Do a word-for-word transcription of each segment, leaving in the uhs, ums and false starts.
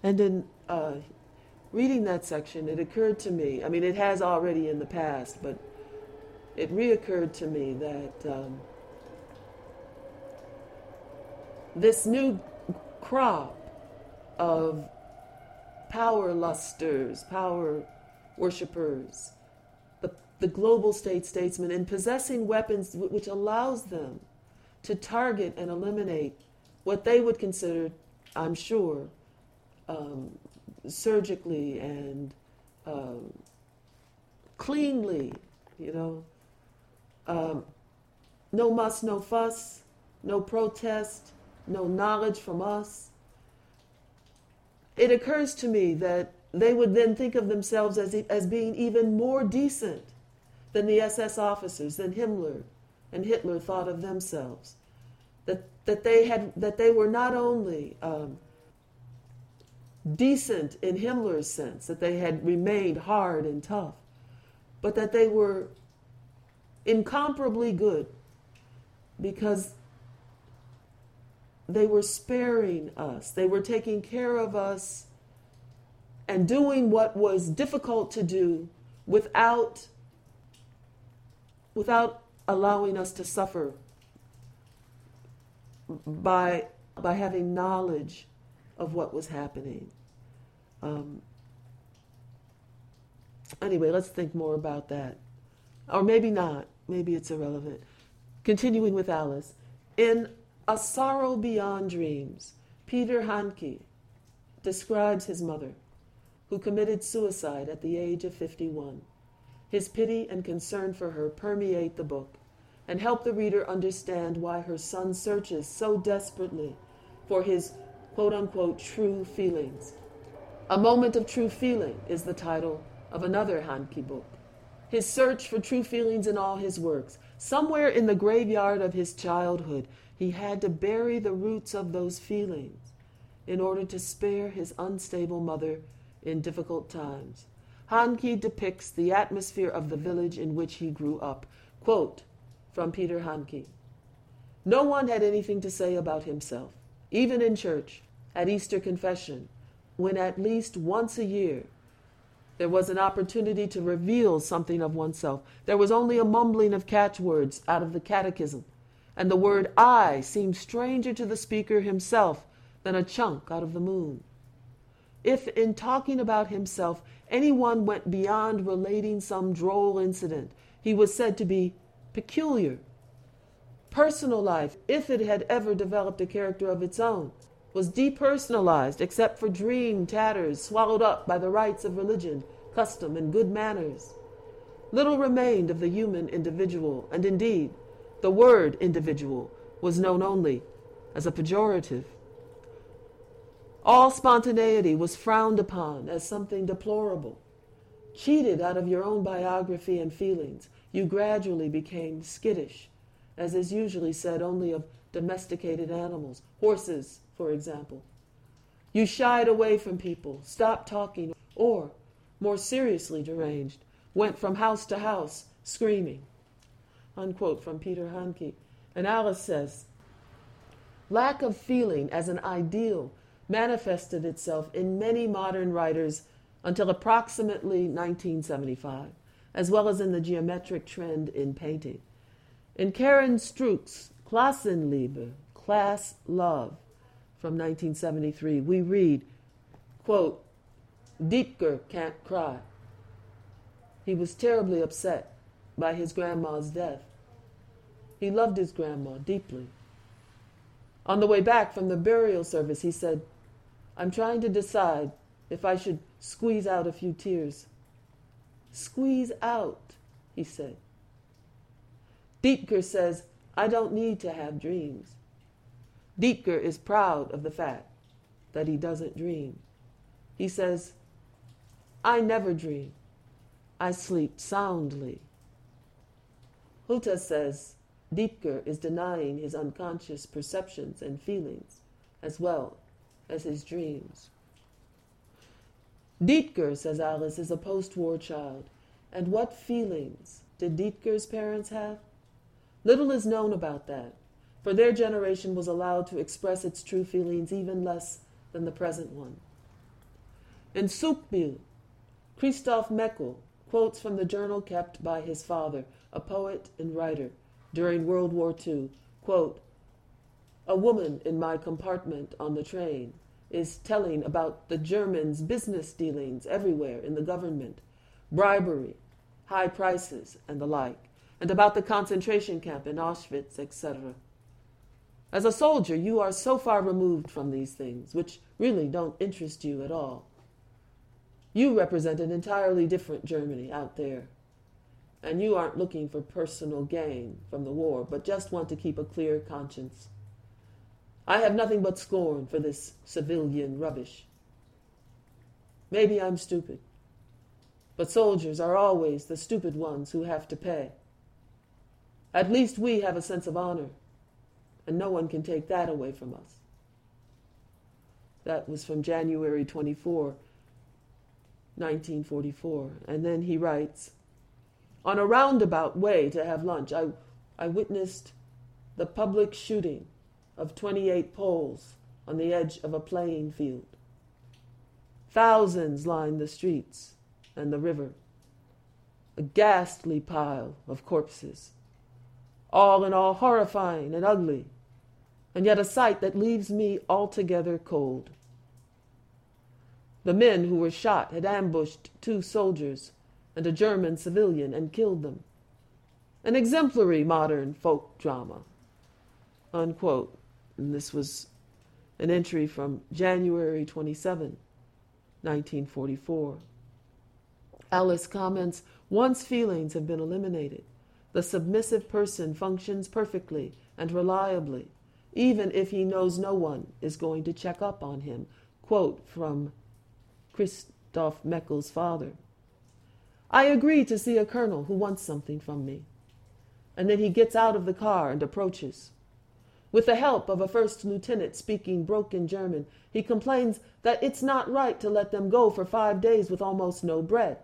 And in uh, reading that section, it occurred to me, I mean, it has already in the past, but it reoccurred to me that um, this new crop of power lusters, power worshippers, the, the global state statesmen, in possessing weapons which allows them to target and eliminate what they would consider, I'm sure, um, surgically and um, cleanly, you know, um, no muss, no fuss, no protest, no knowledge from us. It occurs to me that they would then think of themselves as, as being even more decent than the S S officers, than Himmler and Hitler thought of themselves. That, that, they, had, that they were not only um, decent in Himmler's sense, that they had remained hard and tough, but that they were incomparably good because they were sparing us. They were taking care of us and doing what was difficult to do without, without allowing us to suffer by, by having knowledge of what was happening. Um, anyway, let's think more about that. Or maybe not. Maybe it's irrelevant. Continuing with Alice. In A Sorrow Beyond Dreams, Peter Handke describes his mother, who committed suicide at the age of fifty-one. His pity and concern for her permeate the book and help the reader understand why her son searches so desperately for his quote-unquote true feelings. A Moment of True Feeling is the title of another Handke book. His search for true feelings in all his works. Somewhere in the graveyard of his childhood, he had to bury the roots of those feelings in order to spare his unstable mother in difficult times. Handke depicts the atmosphere of the village in which he grew up. Quote from Peter Handke. No one had anything to say about himself, even in church, at Easter confession, when at least once a year there was an opportunity to reveal something of oneself. There was only a mumbling of catchwords out of the catechism, and the word I seemed stranger to the speaker himself than a chunk out of the moon. If in talking about himself anyone went beyond relating some droll incident, he was said to be peculiar. Personal life, if it had ever developed a character of its own, was depersonalized except for dream tatters swallowed up by the rites of religion, custom, and good manners. Little remained of the human individual, and indeed, the word individual was known only as a pejorative. All spontaneity was frowned upon as something deplorable. Cheated out of your own biography and feelings, you gradually became skittish, as is usually said only of domesticated animals, horses, for example. You shied away from people, stopped talking, or, more seriously deranged, went from house to house screaming. Unquote from Peter Handke. And Alice says, lack of feeling as an ideal manifested itself in many modern writers until approximately nineteen seventy-five, as well as in the geometric trend in painting. In Karen Struck's Klassenliebe, Class Love, from nineteen seventy-three, we read, quote, Dietger can't cry. He was terribly upset by his grandma's death. He loved his grandma deeply. On the way back from the burial service, he said, I'm trying to decide if I should squeeze out a few tears. Squeeze out, he said. Dietger says, I don't need to have dreams. Dietger is proud of the fact that he doesn't dream. He says, I never dream. I sleep soundly. Huta says Dietger is denying his unconscious perceptions and feelings as well as his dreams. Dietger, says Alice, is a post-war child. And what feelings did Dietger's parents have? Little is known about that, for their generation was allowed to express its true feelings even less than the present one. In Zuchbiel, Christoph Meckel quotes from the journal kept by his father, a poet and writer, during World War Two, quote, "A woman in my compartment on the train is telling about the Germans' business dealings everywhere in the government, bribery, high prices, and the like, and about the concentration camp in Auschwitz, et cetera. As a soldier, you are so far removed from these things, which really don't interest you at all. You represent an entirely different Germany out there, and you aren't looking for personal gain from the war, but just want to keep a clear conscience. I have nothing but scorn for this civilian rubbish. Maybe I'm stupid, but soldiers are always the stupid ones who have to pay. At least we have a sense of honor, and no one can take that away from us." That was from January twenty-fourth, nineteen forty-four. And then he writes, "On a roundabout way to have lunch, I, I witnessed the public shooting of twenty-eight Poles on the edge of a playing field. Thousands lined the streets and the river, a ghastly pile of corpses, all in all horrifying and ugly, and yet a sight that leaves me altogether cold. The men who were shot had ambushed two soldiers and a German civilian and killed them. An exemplary modern folk drama," unquote. And this was an entry from January twenty-seventh, nineteen forty-four. Alice comments, "Once feelings have been eliminated, the submissive person functions perfectly and reliably, even if he knows no one is going to check up on him." Quote from Christoph Meckel's father. "I agree to see a colonel who wants something from me. And then he gets out of the car and approaches. With the help of a first lieutenant speaking broken German, he complains that it's not right to let them go for five days with almost no bread.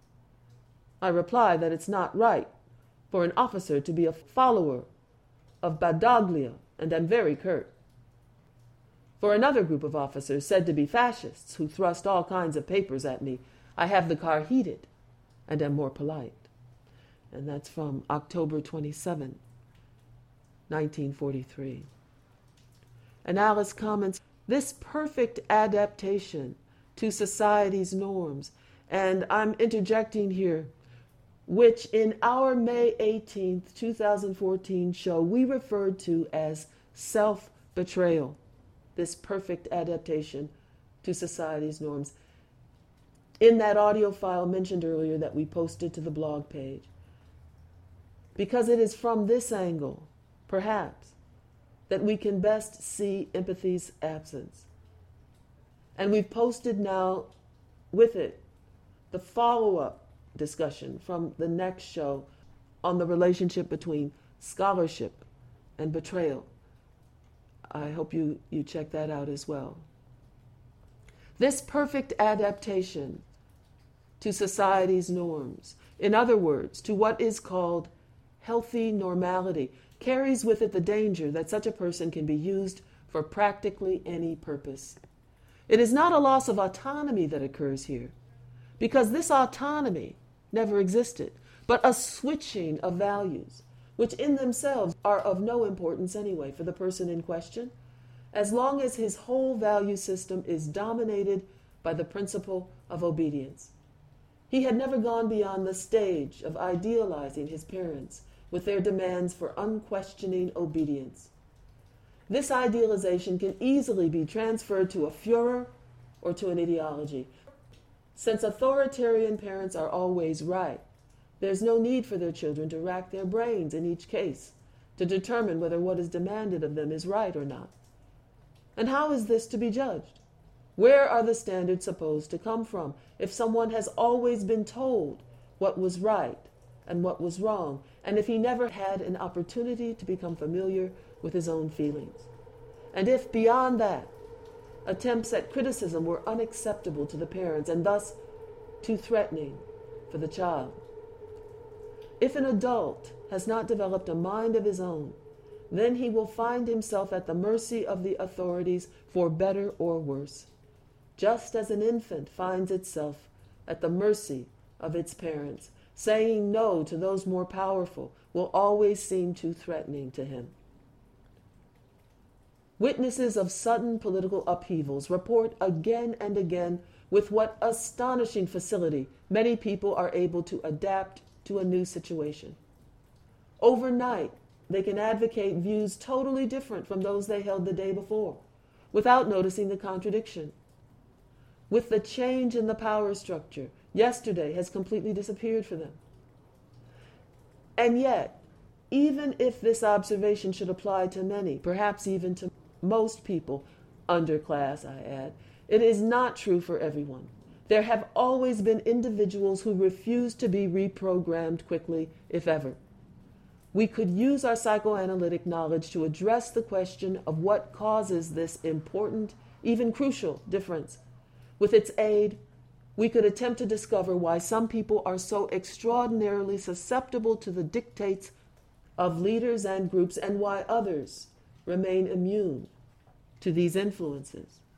I reply that it's not right for an officer to be a follower of Battaglia, and am very curt. For another group of officers said to be fascists who thrust all kinds of papers at me, I have the car heated and am more polite." And that's from October twenty-seventh, nineteen forty-three. And Alice comments, "This perfect adaptation to society's norms," and I'm interjecting here, which in our May eighteenth, twenty fourteen show we referred to as self-betrayal, this perfect adaptation to society's norms. In that audio file mentioned earlier that we posted to the blog page. Because it is from this angle, perhaps, that we can best see empathy's absence. And we've posted now with it the follow-up discussion from the next show on the relationship between scholarship and betrayal. I hope you, you check that out as well. This perfect adaptation to society's norms, in other words, to what is called healthy normality, carries with it the danger that such a person can be used for practically any purpose. It is not a loss of autonomy that occurs here, because this autonomy never existed, but a switching of values, which in themselves are of no importance anyway for the person in question, as long as his whole value system is dominated by the principle of obedience. He had never gone beyond the stage of idealizing his parents with their demands for unquestioning obedience. This idealization can easily be transferred to a Führer or to an ideology. Since authoritarian parents are always right, there's no need for their children to rack their brains in each case to determine whether what is demanded of them is right or not. And how is this to be judged? Where are the standards supposed to come from if someone has always been told what was right and what was wrong, and if he never had an opportunity to become familiar with his own feelings? And if, beyond that, attempts at criticism were unacceptable to the parents and thus too threatening for the child? If an adult has not developed a mind of his own, then he will find himself at the mercy of the authorities for better or worse. just as an infant finds itself at the mercy of its parents. Saying no to those more powerful will always seem too threatening to him. Witnesses of sudden political upheavals report again and again with what astonishing facility many people are able to adapt to a new situation. Overnight, they can advocate views totally different from those they held the day before, without noticing the contradiction. With the change in the power structure, yesterday has completely disappeared for them. And yet, even if this observation should apply to many, perhaps even to most people, underclass, I add, it is not true for everyone. There have always been individuals who refuse to be reprogrammed quickly, if ever. We could use our psychoanalytic knowledge to address the question of what causes this important, even crucial, difference. With its aid, we could attempt to discover why some people are so extraordinarily susceptible to the dictates of leaders and groups, and why others remain immune to these influences.